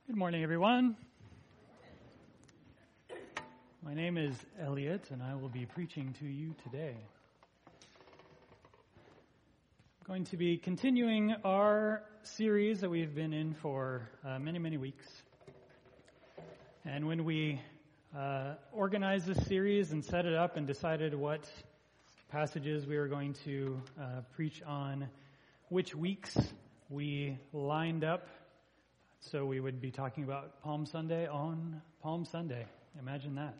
Good morning, everyone. My name is Elliot, and I will be preaching to you today. I'm going to be continuing our series that we've been in for many weeks. And when we organized this series and set it up and decided what passages we were going to preach on which weeks, we lined up so we would be talking about Palm Sunday on Palm Sunday. Imagine that.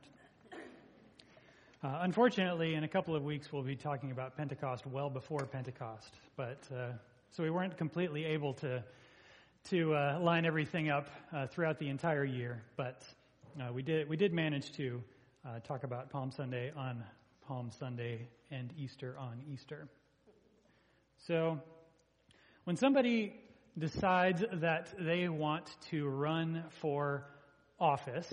Unfortunately, in a couple of weeks, we'll be talking about Pentecost well before Pentecost. But so we weren't completely able to line everything up throughout the entire year. But we did manage to talk about Palm Sunday on Palm Sunday and Easter on Easter. So when somebody decides that they want to run for office,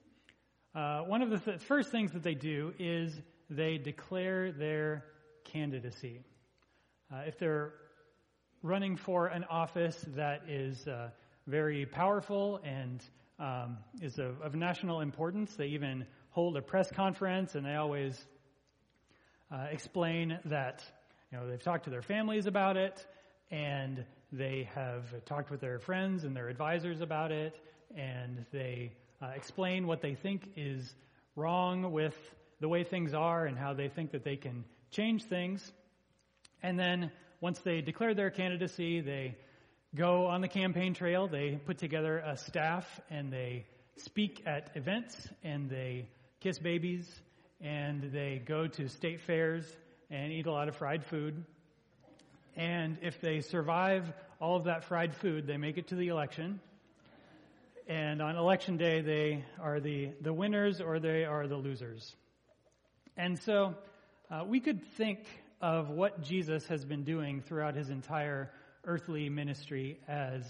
one of the first things that they do is they declare their candidacy. If they're running for an office that is very powerful and is of national importance, they even hold a press conference and they always explain that they've talked to their families about it, and they have talked with their friends and their advisors about it, and they explain what they think is wrong with the way things are and how they think that they can change things. And then once they declare their candidacy, they go on the campaign trail, they put together a staff, and they speak at events, and they kiss babies, and they go to state fairs and eat a lot of fried food. And if they survive all of that fried food, they make it to the election. And on election day, they are the winners or they are the losers. And so we could think of what Jesus has been doing throughout his entire earthly ministry as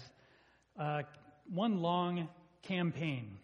one long campaign.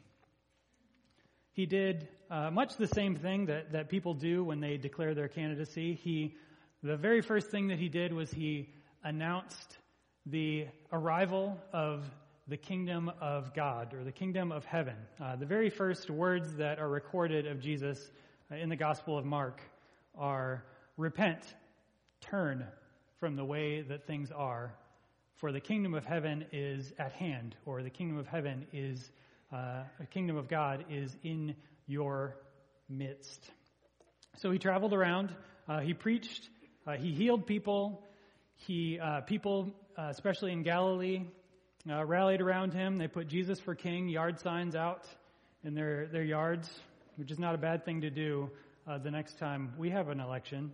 He did much the same thing that people do when they declare their candidacy. The very first thing that he did was he announced the arrival of the kingdom of God, or the kingdom of heaven. The very first words that are recorded of Jesus in the Gospel of Mark are, "Repent, turn from the way that things are, for the kingdom of heaven is at hand," or the kingdom of heaven is, the kingdom of God is in your midst. So he traveled around, he preached, he healed people. People, especially in Galilee, rallied around him. They put Jesus for King yard signs out in their yards, which is not a bad thing to do the next time we have an election.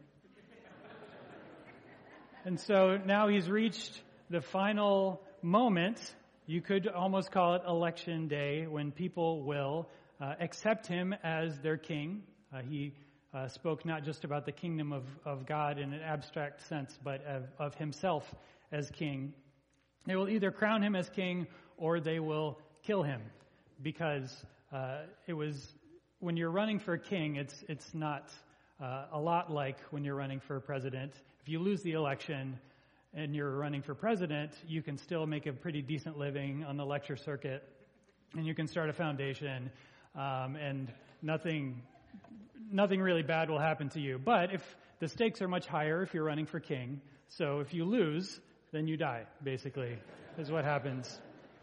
And so now he's reached the final moment. You could almost call it election day, when people will accept him as their king. He spoke not just about the kingdom of God in an abstract sense, but of himself as king. They will either crown him as king or they will kill him, because when you're running for king, it's not a lot like when you're running for president. If you lose the election and you're running for president, you can still make a pretty decent living on the lecture circuit, and you can start a foundation, and nothing really bad will happen to you. But if the stakes are much higher if you're running for king, so if you lose, then you die, basically, is what happens.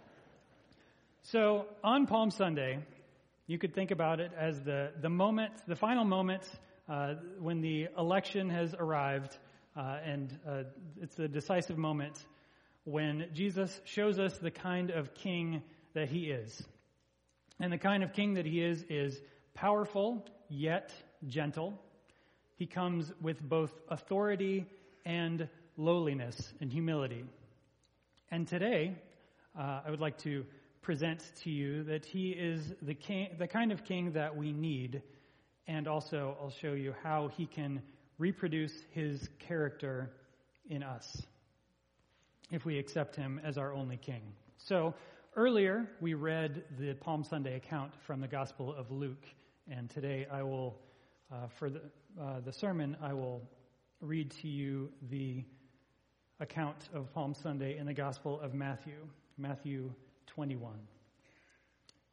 So on Palm Sunday, you could think about it as the final moment when the election has arrived, and it's the decisive moment when Jesus shows us the kind of king that he is. And the kind of king that he is powerful, yet gentle. He comes with both authority and lowliness and humility. And today, I would like to present to you that he is the kind of king that we need, and also I'll show you how he can reproduce his character in us if we accept him as our only king. So earlier, we read the Palm Sunday account from the Gospel of Luke. And today I will, for the sermon, I will read to you the account of Palm Sunday in the Gospel of Matthew 21.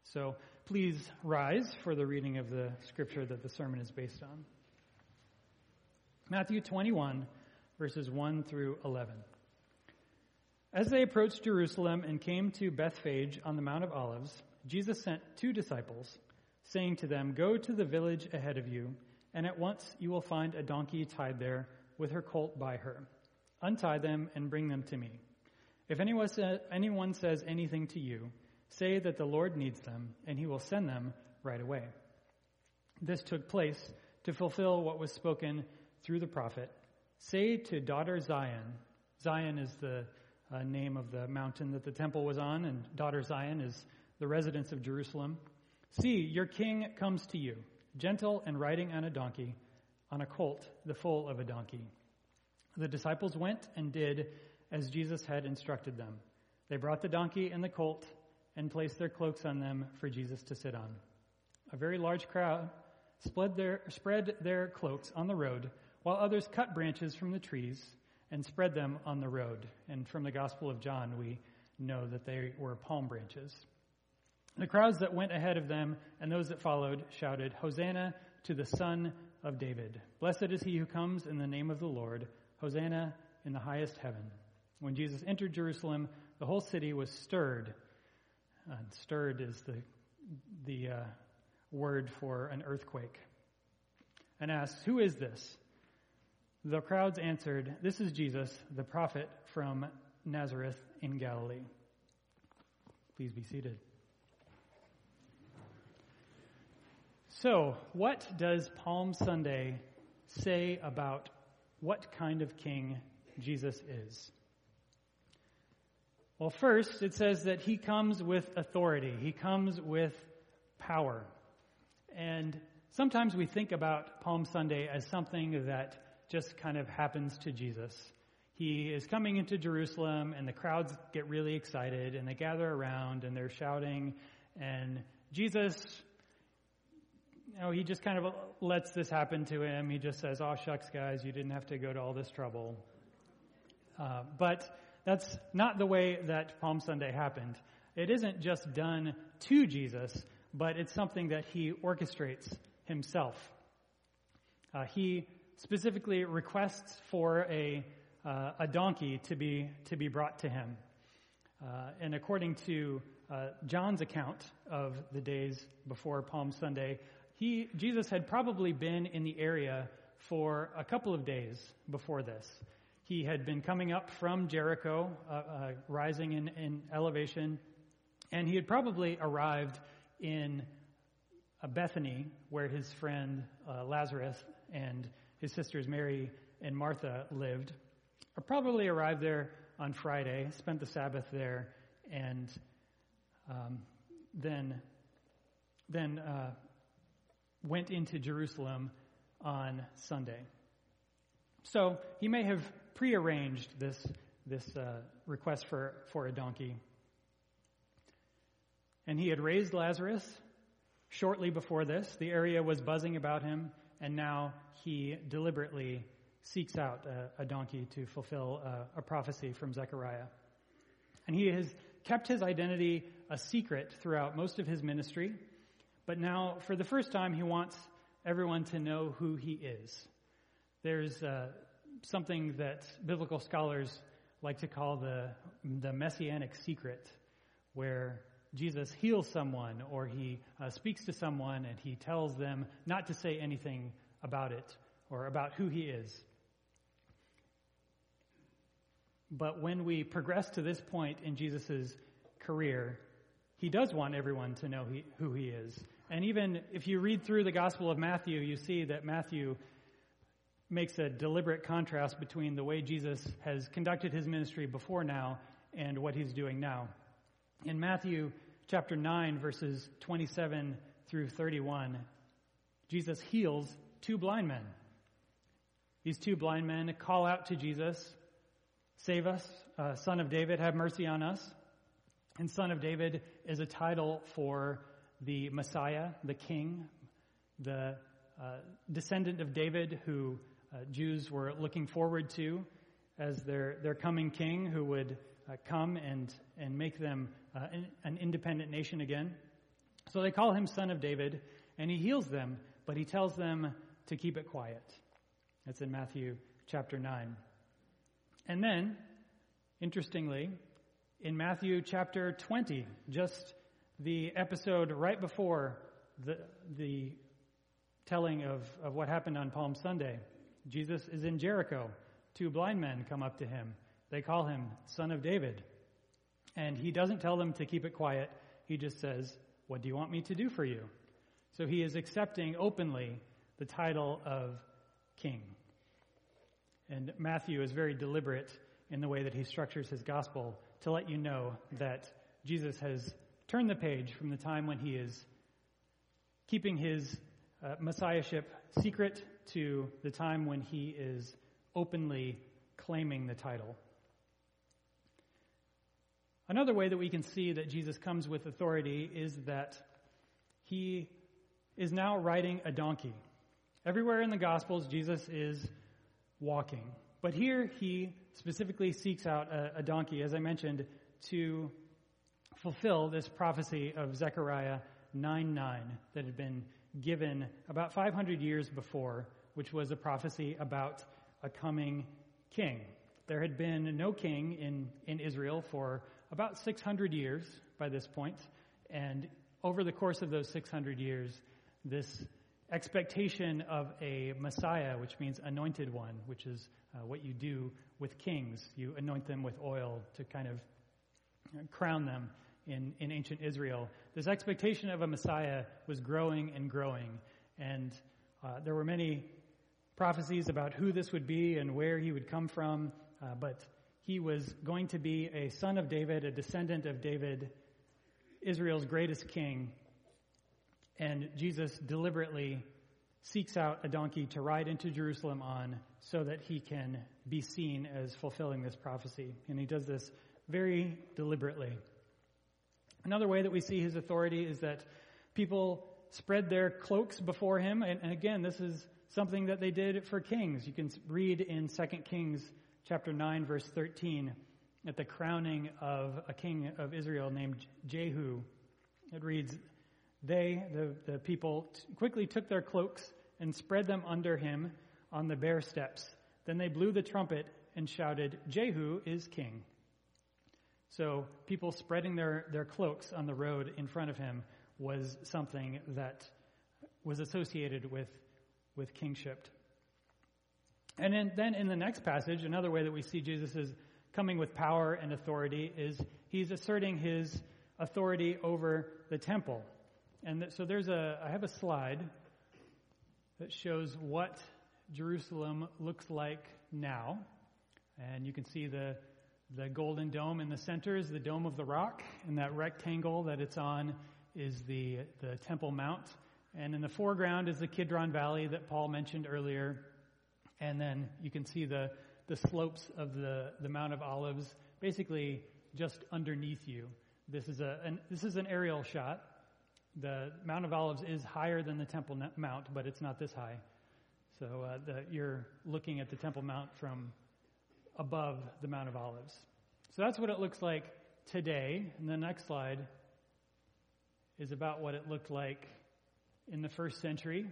So please rise for the reading of the scripture that the sermon is based on. Matthew 21, verses 1 through 11. As they approached Jerusalem and came to Bethphage on the Mount of Olives, Jesus sent 2 disciples, saying to them, "Go to the village ahead of you, and at once you will find a donkey tied there with her colt by her. Untie them and bring them to me. If anyone says anything to you, say that the Lord needs them, and he will send them right away." This took place to fulfill what was spoken through the prophet. "Say to daughter Zion," Zion is the name of the mountain that the temple was on, and daughter Zion is the residence of Jerusalem. "See, your king comes to you, gentle and riding on a donkey, on a colt, the foal of a donkey." The disciples went and did as Jesus had instructed them. They brought the donkey and the colt and placed their cloaks on them for Jesus to sit on. A very large crowd spread their cloaks on the road, while others cut branches from the trees and spread them on the road. And from the Gospel of John, we know that they were palm branches. The crowds that went ahead of them and those that followed shouted, "Hosanna to the Son of David. Blessed is he who comes in the name of the Lord. Hosanna in the highest heaven." When Jesus entered Jerusalem, the whole city was stirred. Stirred is the word for an earthquake. And asked, "Who is this?" The crowds answered, "This is Jesus, the prophet from Nazareth in Galilee." Please be seated. So, what does Palm Sunday say about what kind of king Jesus is? Well, first, it says that he comes with authority. He comes with power. And sometimes we think about Palm Sunday as something that just kind of happens to Jesus. He is coming into Jerusalem, and the crowds get really excited, and they gather around, and they're shouting, and Jesus, he just kind of lets this happen to him. He just says, "Oh, shucks, guys, you didn't have to go to all this trouble." But that's not the way that Palm Sunday happened. It isn't just done to Jesus, but it's something that he orchestrates himself. He specifically requests for a donkey to be brought to him. And according to John's account of the days before Palm Sunday, Jesus had probably been in the area for a couple of days before this. He had been coming up from Jericho, rising in elevation, and he had probably arrived in Bethany, where his friend Lazarus and his sisters Mary and Martha lived. Or probably arrived there on Friday, spent the Sabbath there, and then went into Jerusalem on Sunday. So he may have prearranged this request for a donkey. And he had raised Lazarus shortly before this. The area was buzzing about him, and now he deliberately seeks out a donkey to fulfill a prophecy from Zechariah. And he has kept his identity a secret throughout most of his ministry, but now, for the first time, he wants everyone to know who he is. There's something that biblical scholars like to call the messianic secret, where Jesus heals someone or he speaks to someone and he tells them not to say anything about it or about who he is. But when we progress to this point in Jesus' career, he does want everyone to know who he is. And even if you read through the Gospel of Matthew, you see that Matthew makes a deliberate contrast between the way Jesus has conducted his ministry before now and what he's doing now. In Matthew chapter 9, verses 27 through 31, Jesus heals 2 blind men. These 2 blind men call out to Jesus, "Save us, Son of David, have mercy on us." And Son of David is a title for the Messiah, the King, the descendant of David who Jews were looking forward to as their coming king who would come and make them an independent nation again. So they call him Son of David, and he heals them, but he tells them to keep it quiet. That's in Matthew chapter 9. And then, interestingly, in Matthew chapter 20, just the episode right before the telling of what happened on Palm Sunday, Jesus is in Jericho. 2 blind men come up to him. They call him Son of David. And he doesn't tell them to keep it quiet. He just says, "What do you want me to do for you?" So he is accepting openly the title of king. And Matthew is very deliberate in the way that he structures his gospel to let you know that Jesus has turned the page from the time when he is keeping his messiahship secret to the time when he is openly claiming the title. Another way that we can see that Jesus comes with authority is that he is now riding a donkey. Everywhere in the Gospels, Jesus is walking. But here he specifically seeks out a donkey, as I mentioned, to fulfill this prophecy of Zechariah 9:9 that had been given about 500 years before, which was a prophecy about a coming king. There had been no king in Israel for about 600 years by this point, and over the course of those 600 years, this expectation of a Messiah, which means anointed one, which is what you do with kings. You anoint them with oil to kind of crown them in ancient Israel. This expectation of a Messiah was growing and growing, and there were many prophecies about who this would be and where he would come from, but he was going to be a son of David, a descendant of David, Israel's greatest king, and Jesus deliberately seeks out a donkey to ride into Jerusalem on so that he can be seen as fulfilling this prophecy. And he does this very deliberately. Another way that we see his authority is that people spread their cloaks before him. And again, this is something that they did for kings. You can read in 2 Kings chapter 9, verse 13, at the crowning of a king of Israel named Jehu. It reads, the people quickly took their cloaks and spread them under him on the bare steps. Then they blew the trumpet and shouted, "Jehu is king." So people spreading their cloaks on the road in front of him was something that was associated with kingship. And then in the next passage, another way that we see Jesus is coming with power and authority is he's asserting his authority over the temple. And so I have a slide that shows what Jerusalem looks like now. And you can see the golden dome in the center is the Dome of the Rock, and that rectangle that it's on is the Temple Mount. And in the foreground is the Kidron Valley that Paul mentioned earlier. And then you can see the slopes of the Mount of Olives, basically just underneath you. This is an aerial shot. The Mount of Olives is higher than the Temple Mount, but it's not this high. So you're looking at the Temple Mount from above the Mount of Olives. So that's what it looks like today. And the next slide is about what it looked like in the first century.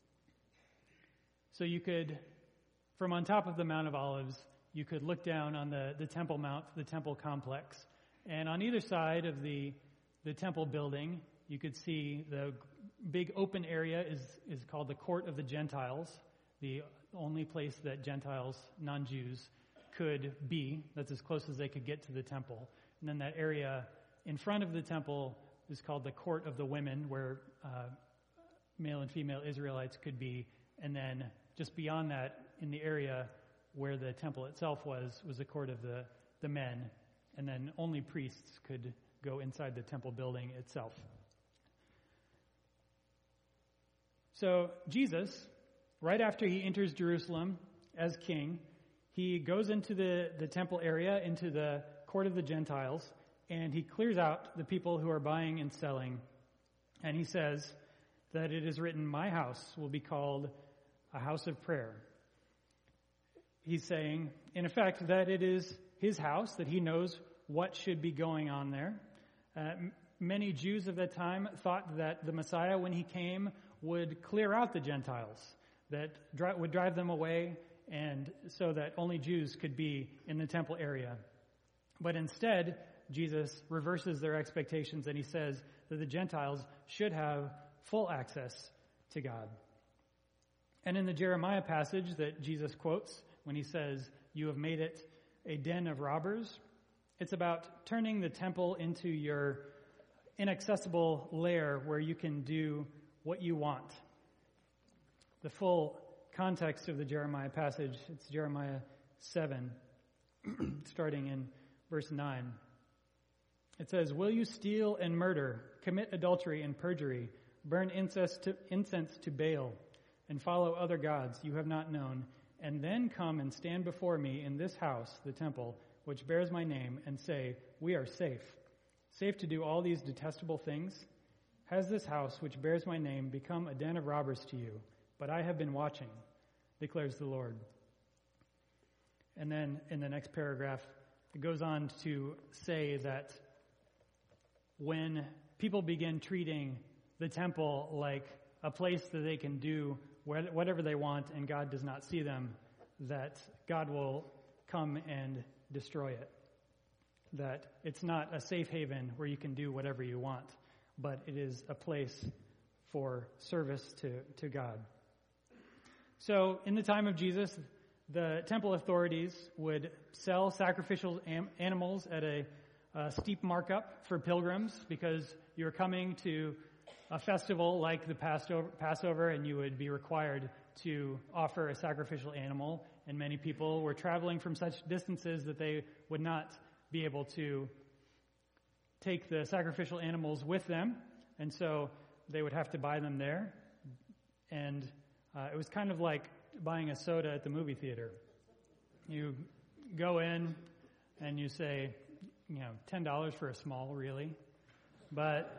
So you could, from on top of the Mount of Olives, you could look down on the Temple Mount, the temple complex. And on either side of the temple building, you could see the big open area is called the Court of the Gentiles, the only place that Gentiles, non-Jews, could be. That's as close as they could get to the temple. And then that area in front of the temple is called the Court of the Women, where male and female Israelites could be. And then just beyond that, in the area where the temple itself was the Court of the Men. And then only priests could go inside the temple building itself. So Jesus, right after he enters Jerusalem as king, he goes into the temple area, into the Court of the Gentiles, and he clears out the people who are buying and selling. And he says that it is written, "My house will be called a house of prayer." He's saying, in effect, that it is his house, that he knows what should be going on there. many Jews of that time thought that the Messiah, when he came, would clear out the Gentiles, that would drive them away, and so that only Jews could be in the temple area. But instead, Jesus reverses their expectations, and he says that the Gentiles should have full access to God. And in the Jeremiah passage that Jesus quotes, when he says, "You have made it a den of robbers," it's about turning the temple into your inaccessible lair where you can do what you want. The full context of the Jeremiah passage, it's Jeremiah 7, starting in verse 9. It says, "Will you steal and murder, commit adultery and perjury, burn incense to Baal, and follow other gods you have not known, and then come and stand before me in this house, the temple, which bears my name, and say, 'We are safe'? Safe to do all these detestable things? Has this house, which bears my name, become a den of robbers to you? But I have been watching, declares the Lord." And then in the next paragraph, it goes on to say that when people begin treating the temple like a place that they can do whatever they want and God does not see them, that God will come and destroy it. That it's not a safe haven where you can do whatever you want, but it is a place for service to God. So in the time of Jesus, the temple authorities would sell sacrificial animals at a steep markup for pilgrims because you're coming to a festival like the Passover, and you would be required to offer a sacrificial animal. And many people were traveling from such distances that they would not be able to take the sacrificial animals with them, and so they would have to buy them there. And it was kind of like buying a soda at the movie theater. You go in and you say, $10 for a small, really? But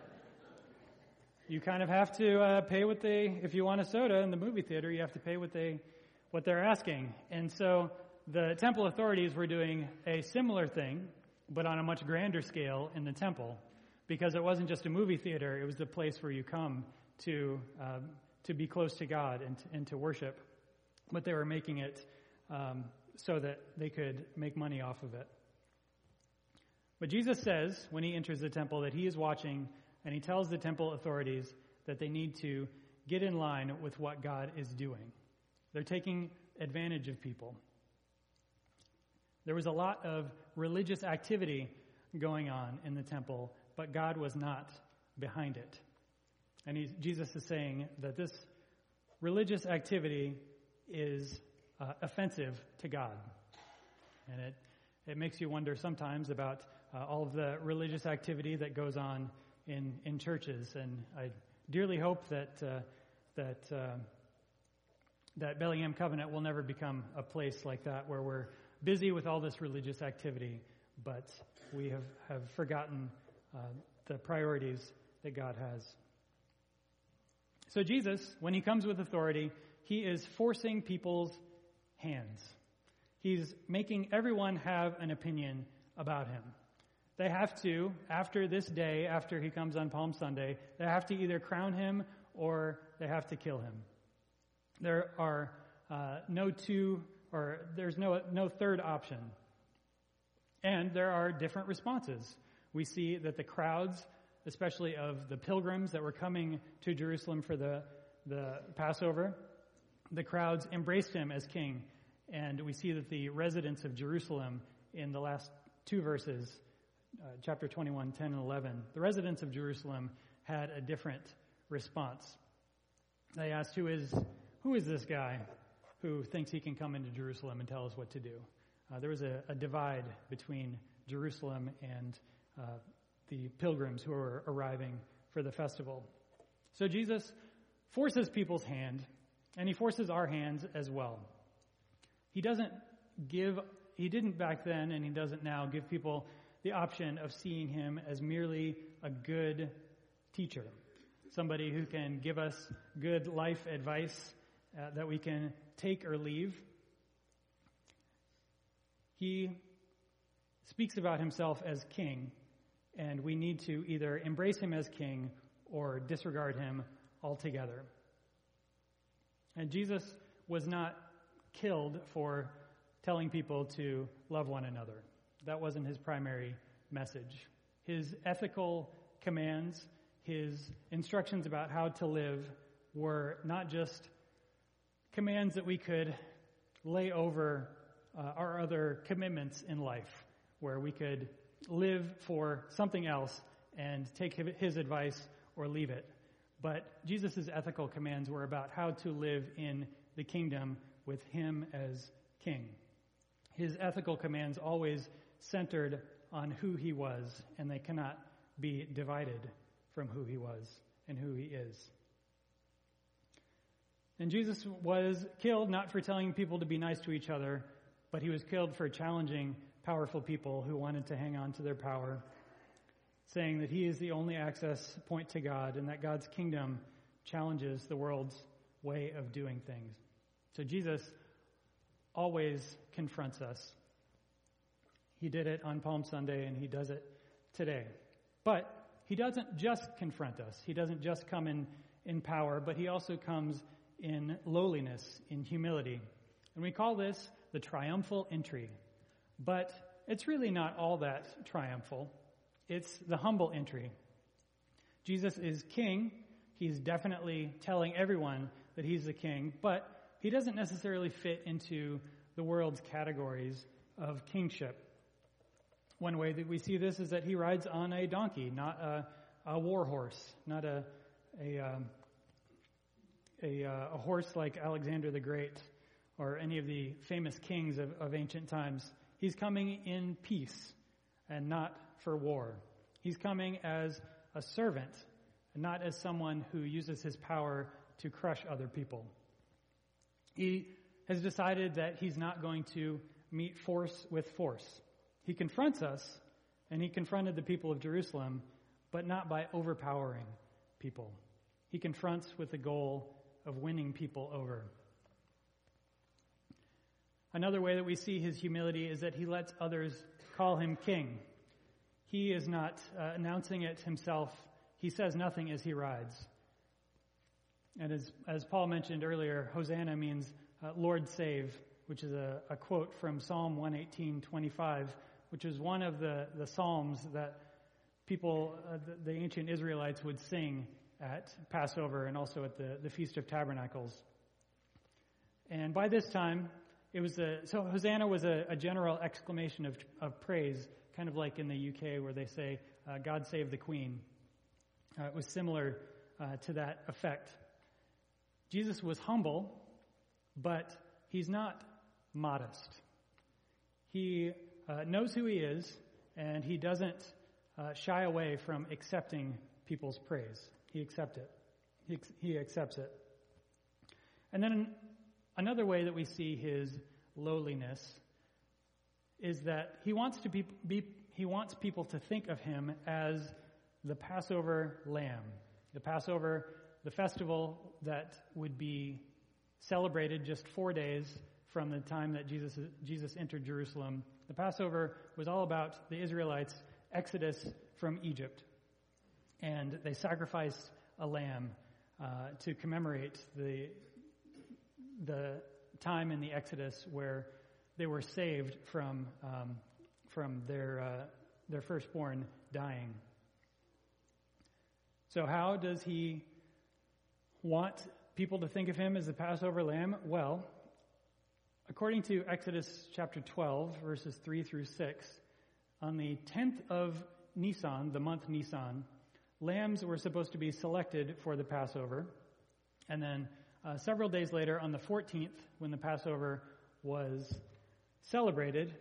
you kind of have to pay if you want a soda in the movie theater, you have to pay what they're asking. And so the temple authorities were doing a similar thing, but on a much grander scale in the temple, because it wasn't just a movie theater, it was the place where you come to be close to God and to worship. But they were making it so that they could make money off of it. But Jesus says, when he enters the temple, that he is watching, and he tells the temple authorities that they need to get in line with what God is doing. They're taking advantage of people. There was a lot of religious activity going on in the temple, but God was not behind it. And Jesus is saying that this religious activity is offensive to God. And it makes you wonder sometimes about all of the religious activity that goes on in churches. And I dearly hope that Bellingham Covenant will never become a place like that where we're busy with all this religious activity, but we have forgotten the priorities that God has. So Jesus, when he comes with authority, he is forcing people's hands. He's making everyone have an opinion about him. They have to, after this day, after he comes on Palm Sunday, they have to either crown him or they have to kill him. There are there's no third option. And there are different responses. We see that the crowds, especially of the pilgrims that were coming to Jerusalem for the Passover, the crowds embraced him as king. And we see that the residents of Jerusalem in the last two verses, chapter 21, 10 and 11, the residents of Jerusalem had a different response. They asked, who is this guy who thinks he can come into Jerusalem and tell us what to do? There was a divide between Jerusalem and the pilgrims who were arriving for the festival. So Jesus forces people's hand, and he forces our hands as well. He didn't back then, and he doesn't now give people the option of seeing him as merely a good teacher, somebody who can give us good life advice that we can take or leave. He speaks about himself as king, and we need to either embrace him as king or disregard him altogether. And Jesus was not killed for telling people to love one another. That wasn't his primary message. His ethical commands, his instructions about how to live were not just commands that we could lay over our other commitments in life, where we could live for something else and take his advice or leave it. But Jesus' ethical commands were about how to live in the kingdom with him as king. His ethical commands always centered on who he was, and they cannot be divided from who he was and who he is. And Jesus was killed not for telling people to be nice to each other, but he was killed for challenging powerful people who wanted to hang on to their power, saying that he is the only access point to God and that God's kingdom challenges the world's way of doing things. So Jesus always confronts us. He did it on Palm Sunday, and he does it today. But he doesn't just confront us. He doesn't just come in power, but he also comes in lowliness, in humility. And we call this the triumphal entry. But it's really not all that triumphal. It's the humble entry. Jesus is king. He's definitely telling everyone that he's the king, but he doesn't necessarily fit into the world's categories of kingship. One way that we see this is that he rides on a donkey, not a war horse, not a horse like Alexander the Great or any of the famous kings of ancient times. He's coming in peace and not for war. He's coming as a servant and not as someone who uses his power to crush other people. He has decided that he's not going to meet force with force. He confronts us, and he confronted the people of Jerusalem, but not by overpowering people. He confronts with the goal of winning people over. Another way that we see his humility is that he lets others call him king. He is not announcing it himself. He says nothing as he rides. And as Paul mentioned earlier, Hosanna means Lord save, which is a quote from Psalm 118:25, which is one of the psalms that people, the ancient Israelites, would sing at Passover and also at the Feast of Tabernacles. And by this time, so Hosanna was a general exclamation of praise, kind of like in the UK where they say, God save the Queen. It was similar to that effect. Jesus was humble, but he's not modest. He knows who he is, and he doesn't shy away from accepting people's praise. He accepts it. He accepts it. And then another way that we see his lowliness is that he wants people to think of him as the Passover lamb. The festival that would be celebrated just 4 days from the time that Jesus entered Jerusalem. The Passover was all about the Israelites' exodus from Egypt. And they sacrificed a lamb to commemorate the time in the Exodus where they were saved from their firstborn dying. So how does he want people to think of him as the Passover lamb? Well, according to Exodus chapter 12, verses 3 through 6, on the 10th of Nisan, the month Nisan, lambs were supposed to be selected for the Passover. And then several days later, on the 14th, when the Passover was celebrated,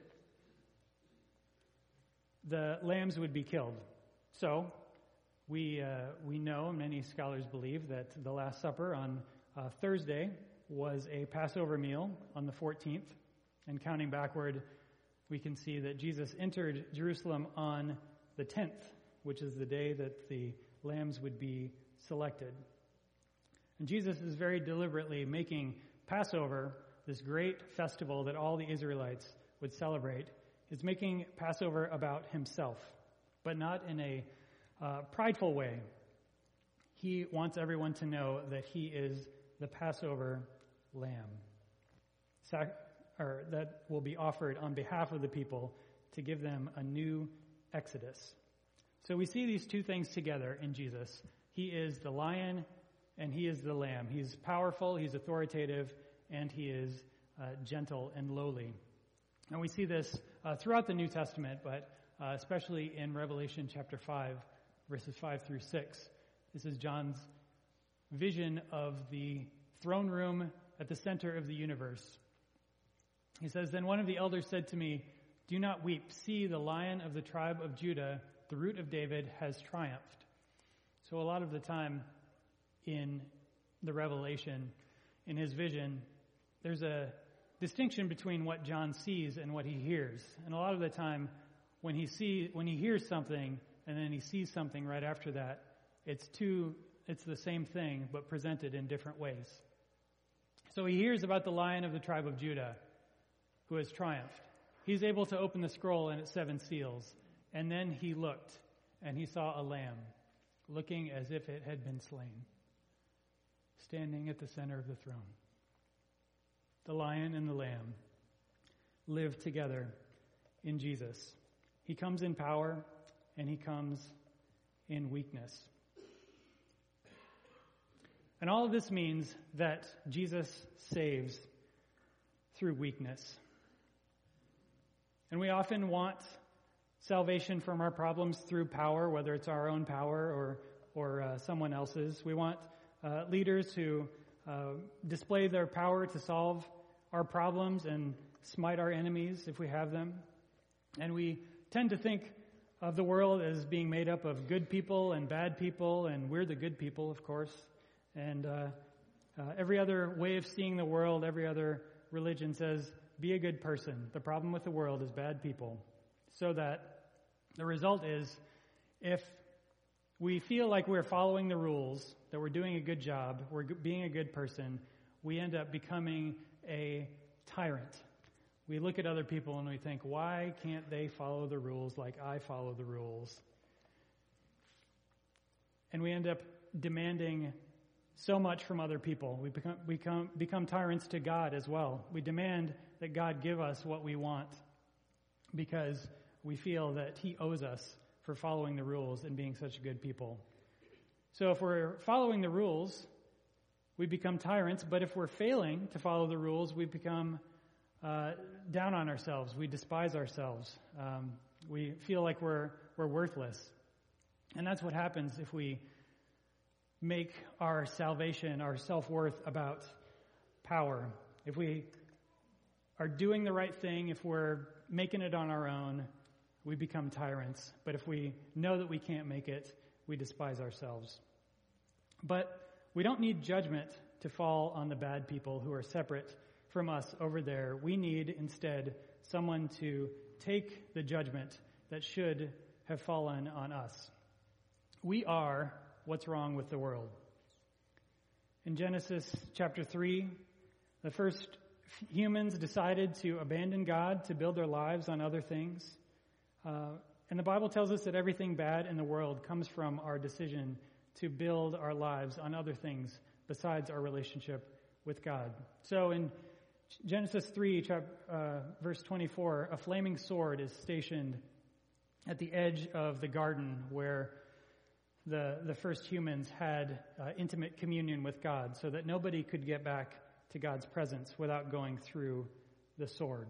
the lambs would be killed. So we know, many scholars believe, that the Last Supper on Thursday was a Passover meal on the 14th. And counting backward, we can see that Jesus entered Jerusalem on the 10th, which is the day that the lambs would be selected. And Jesus is very deliberately making Passover, this great festival that all the Israelites would celebrate, is making Passover about himself. but not in a prideful way. He wants everyone to know that he is the Passover lamb that will be offered on behalf of the people to give them a new exodus. So we see these two things together in Jesus. He is the lion and he is the lamb. He's powerful, he's authoritative, and he is gentle and lowly. And we see this throughout the New Testament, but especially in Revelation chapter 5, verses 5 through 6. This is John's vision of the throne room at the center of the universe. He says, "Then one of the elders said to me, 'Do not weep. See, the Lion of the tribe of Judah, the Root of David, has triumphed.'" So a lot of the time in the Revelation, in his vision, there's a distinction between what John sees and what he hears. And a lot of the time, when he hears something and then he sees something right after that, it's the same thing but presented in different ways. So he hears about the Lion of the tribe of Judah who has triumphed. He's able to open the scroll and its 7 seals. And then he looked and he saw a lamb looking as if it had been slain, standing at the center of the throne. The lion and the lamb live together in Jesus. He comes in power and he comes in weakness. And all of this means that Jesus saves through weakness. And we often want salvation from our problems through power, whether it's our own power or someone else's. We want leaders who display their power to solve our problems and smite our enemies if we have them. And we tend to think of the world as being made up of good people and bad people, and we're the good people, of course. And every other way of seeing the world, every other religion says, be a good person. The problem with the world is bad people. So that the result is, if we feel like we're following the rules, that we're doing a good job, we're being a good person, we end up becoming a tyrant. We look at other people and we think, why can't they follow the rules like I follow the rules? And we end up demanding so much from other people. We become tyrants to God as well. We demand that God give us what we want because we feel that he owes us for following the rules and being such good people. So if we're following the rules, we become tyrants, but if we're failing to follow the rules, we become down on ourselves. We despise ourselves. We feel like we're worthless. And that's what happens if we make our salvation, our self-worth about power. If we are doing the right thing, if we're making it on our own, we become tyrants. But if we know that we can't make it, we despise ourselves. But we don't need judgment to fall on the bad people who are separate from us over there. We need instead someone to take the judgment that should have fallen on us. We are what's wrong with the world. In Genesis chapter 3, the first humans decided to abandon God, to build their lives on other things. And the Bible tells us that everything bad in the world comes from our decision to build our lives on other things besides our relationship with God. So in Genesis 3, verse 24, a flaming sword is stationed at the edge of the garden where the first humans had intimate communion with God, so that nobody could get back to God's presence without going through the sword.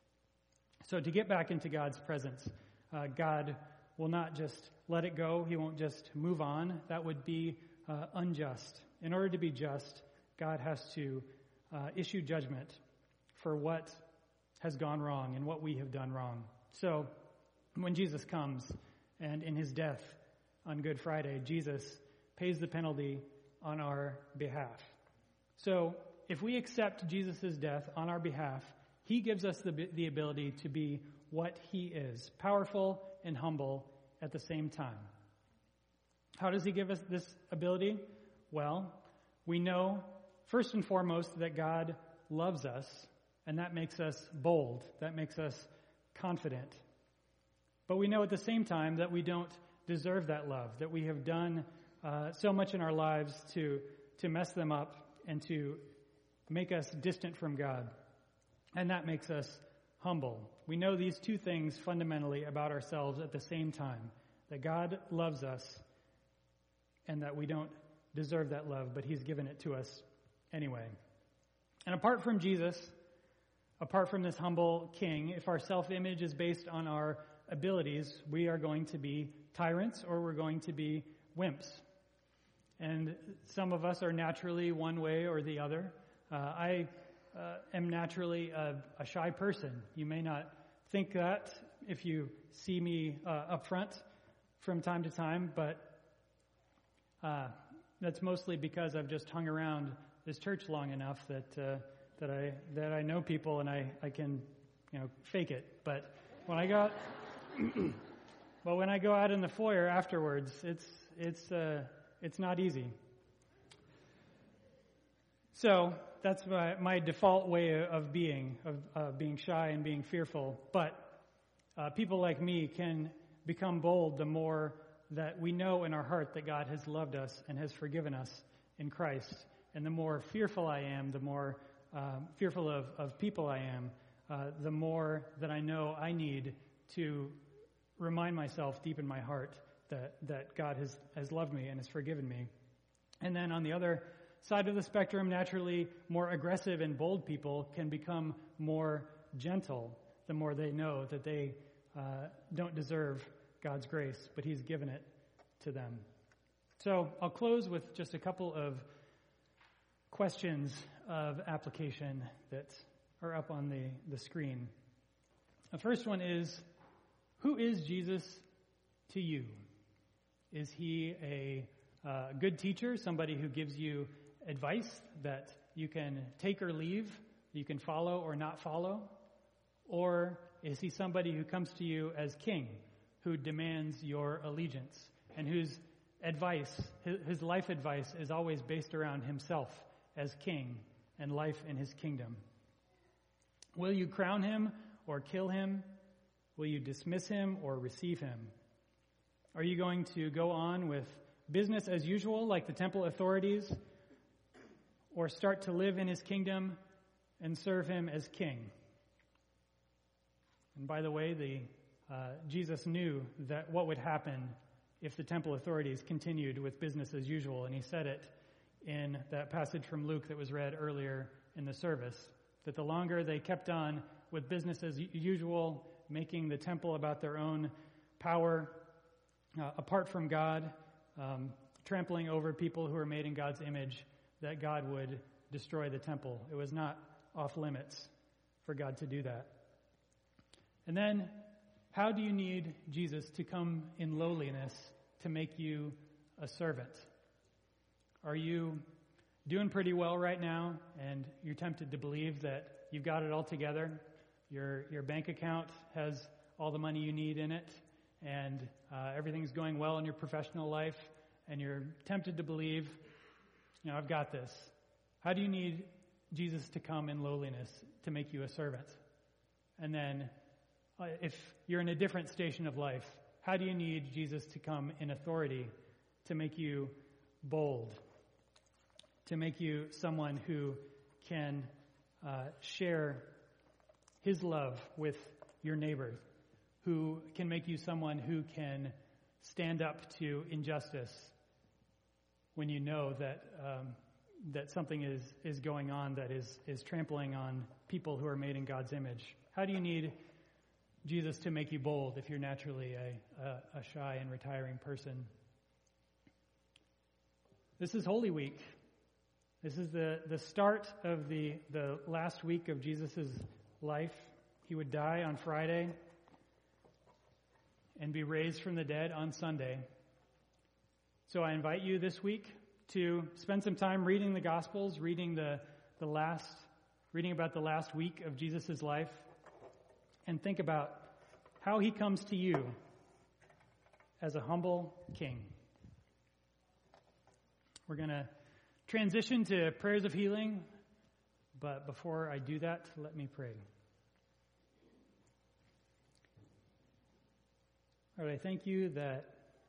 So to get back into God's presence, God will not just let it go. He won't just move on. That would be unjust. In order to be just, God has to issue judgment for what has gone wrong and what we have done wrong. So when Jesus comes, and in his death on Good Friday, Jesus pays the penalty on our behalf. So if we accept Jesus' death on our behalf, he gives us the ability to be what he is, powerful and humble at the same time. How does he give us this ability? Well, we know first and foremost that God loves us, and that makes us bold. That makes us confident. But we know at the same time that we don't deserve that love, that we have done so much in our lives to mess them up and to make us distant from God. And that makes us humble. We know these two things fundamentally about ourselves at the same time, that God loves us and that we don't deserve that love, but he's given it to us anyway. And apart from Jesus, apart from this humble king, if our self-image is based on our abilities, we are going to be tyrants or we're going to be wimps. And some of us are naturally one way or the other. I am naturally a shy person. You may not think that if you see me up front from time to time, but that's mostly because I've just hung around this church long enough that I know people and I can fake it. But when I go out in the foyer afterwards, it's not easy. So that's my default way of being shy and being fearful. But people like me can become bold the more that we know in our heart that God has loved us and has forgiven us in Christ. And the more fearful I am, the more fearful of people I am, the more that I know I need to remind myself deep in my heart that God has loved me and has forgiven me. And then on the other side of the spectrum, naturally, more aggressive and bold people can become more gentle the more they know that they don't deserve God's grace, but he's given it to them. So I'll close with just a couple of questions of application that are up on the screen. The first one is, who is Jesus to you? Is he a good teacher, somebody who gives you advice that you can take or leave, you can follow or not follow? Or is he somebody who comes to you as king, who demands your allegiance, and whose advice, his life advice, is always based around himself as king and life in his kingdom? Will you crown him or kill him? Will you dismiss him or receive him? Are you going to go on with business as usual, like the temple authorities, or start to live in his kingdom and serve him as king? And by the way, Jesus knew that what would happen if the temple authorities continued with business as usual, and he said it in that passage from Luke that was read earlier in the service, that the longer they kept on with business as usual, making the temple about their own power, apart from God, trampling over people who are made in God's image, that God would destroy the temple. It was not off limits for God to do that. And then, how do you need Jesus to come in lowliness to make you a servant? Are you doing pretty well right now, and you're tempted to believe that you've got it all together? Your bank account has all the money you need in it, and everything's going well in your professional life, and you're tempted to believe, I've got this. How do you need Jesus to come in lowliness to make you a servant? And then, if you're in a different station of life, how do you need Jesus to come in authority to make you bold, to make you someone who can share his love with your neighbor, who can make you someone who can stand up to injustice when you know that something is going on that is trampling on people who are made in God's image? How do you need Jesus to make you bold if you're naturally a shy and retiring person? This is Holy Week. This is the start of the last week of Jesus' life. He would die on Friday and be raised from the dead on Sunday. So I invite you this week to spend some time reading the Gospels, reading about the last week of Jesus' life, and think about how he comes to you as a humble king. We're going to transition to prayers of healing, but before I do that, let me pray. Lord, I thank you that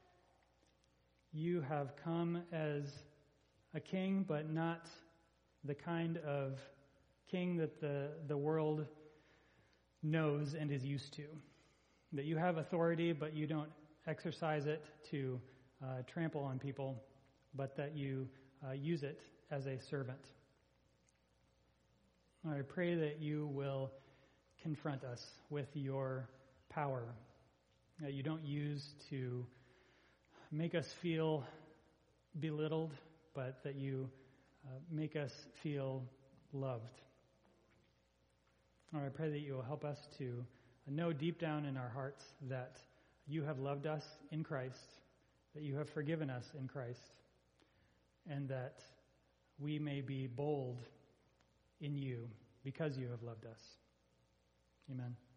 you have come as a king, but not the kind of king that the world knows and is used to. That you have authority, but you don't exercise it to trample on people, but that you use it as a servant. Lord, I pray that you will confront us with your power, that you don't use to make us feel belittled, but that you make us feel loved. Lord, I pray that you will help us to know deep down in our hearts that you have loved us in Christ, that you have forgiven us in Christ, and that we may be bold in you because you have loved us. Amen.